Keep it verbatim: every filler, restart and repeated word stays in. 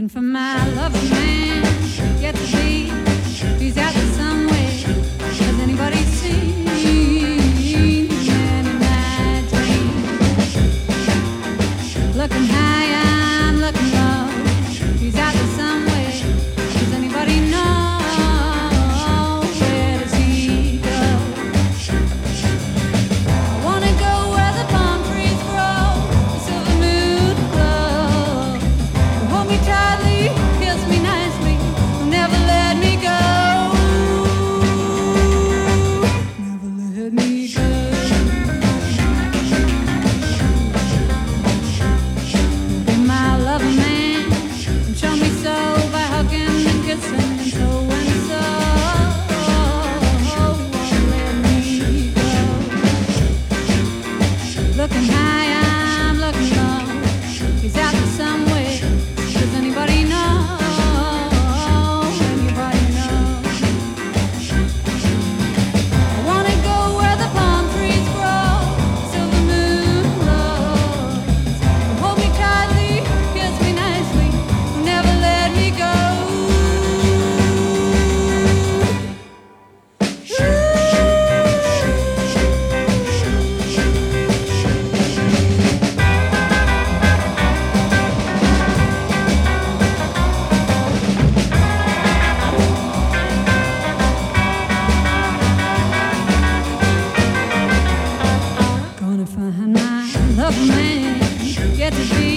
Looking for my lover man, yet to be. He's out there somewhere. Has anybody seen the man in my dreams? Looking high, I'm looking low. He's out there somewhere. Does anybody know? Where does he go? I wanna go where the palm trees grow, the silver moon glows. Hold me tightly, kiss me nicely, never let me go. Never let me go. Be my lover man, and show me so by hugging and kissing and so and so. Won't let me go. Looking high, I'm looking low. He's out there somewhere. Does anybody know? Anybody know? I wanna go where the palm trees grow, silver moon glows. Hold me tightly, kiss me nicely, never let me go. Gonna find my love man, get to be.